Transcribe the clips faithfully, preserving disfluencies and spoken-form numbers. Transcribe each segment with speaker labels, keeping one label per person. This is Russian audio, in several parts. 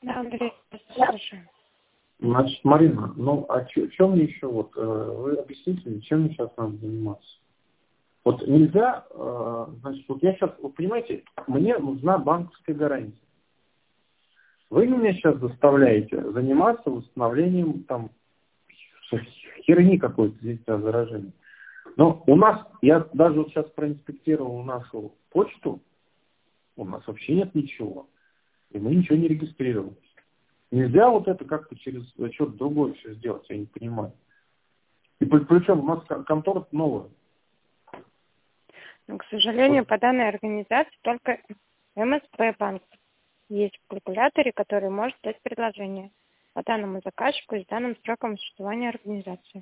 Speaker 1: Да, Андрей, слушаю.
Speaker 2: Значит, Марина, ну а чё, чем мне еще, вот, э, вы объясните мне, чем мне сейчас надо заниматься? Вот нельзя, э, значит, вот я сейчас, вы понимаете, мне нужна банковская гарантия. Вы меня сейчас заставляете заниматься восстановлением там херни какой-то здесь заражения. Но у нас, я даже вот сейчас проинспектировал нашу почту, у нас вообще нет ничего. И мы ничего не регистрировали. Нельзя вот это как-то через что-то другое все сделать, я не понимаю. И при- причем у нас кон- контора новая.
Speaker 1: Но, к сожалению, по данной организации только эм эс пэ банк есть в калькуляторе, который может дать предложение по данному заказчику и с данным сроком существования организации.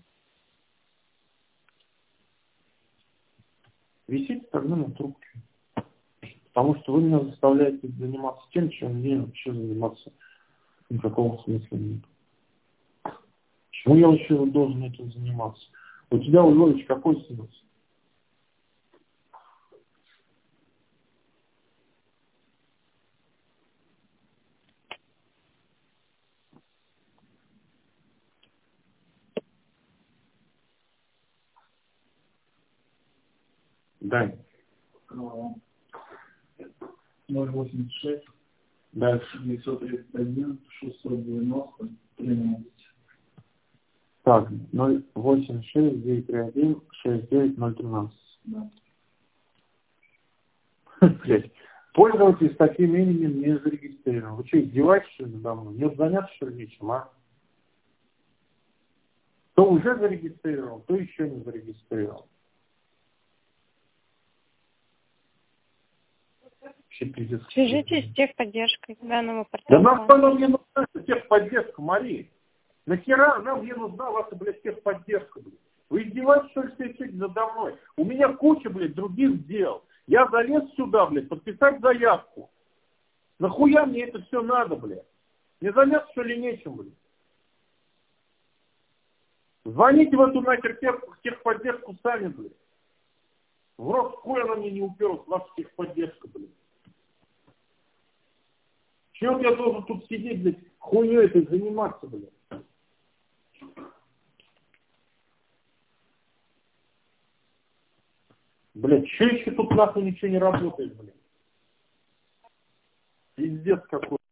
Speaker 2: Висите тогда на трубке. Потому что вы меня заставляете заниматься тем, чем мне вообще заниматься никакого смысла нет. Почему я вообще должен этим заниматься? У тебя, у Львович, какой смысл? Дай.
Speaker 3: ноль восемьдесят шесть,
Speaker 2: Дальше.
Speaker 3: девятьсот тридцать один, шестьсот девяносто, тринадцать.
Speaker 2: Так, ноль восемь шесть девять три один шесть девять ноль тринадцать.
Speaker 3: Да.
Speaker 2: Блять. Пользователь с таким именем не зарегистрирован. Вы что, издеваетесь, что ли, надо мной? Нет заняться, что ли, нечем, а? Кто уже зарегистрировал, кто еще не зарегистрировал. Вообще пиздец.
Speaker 1: Свяжитесь с техподдержкой данного
Speaker 2: Да
Speaker 1: портала.
Speaker 2: нахуй мне нужна эта техподдержка, Мария? Нахера нам мне нужна ваша, блядь, техподдержка, блядь? Вы издеваетесь, что ли, сидите надо мной? У меня куча, блядь, других дел. Я залез сюда, блядь, подписать заявку. Нахуя мне это все надо, блядь? Мне заняться, что ли, нечем, блядь? Звоните в эту нахер тех, техподдержку сами, блядь. В рот хуй она мне не уперлась, ваша техподдержка, блядь. Чего я должен тут сидеть, блядь, хуйней этой заниматься, блядь? Блядь, че еще тут нахуй ничего не работает, блядь? Пиздец какой.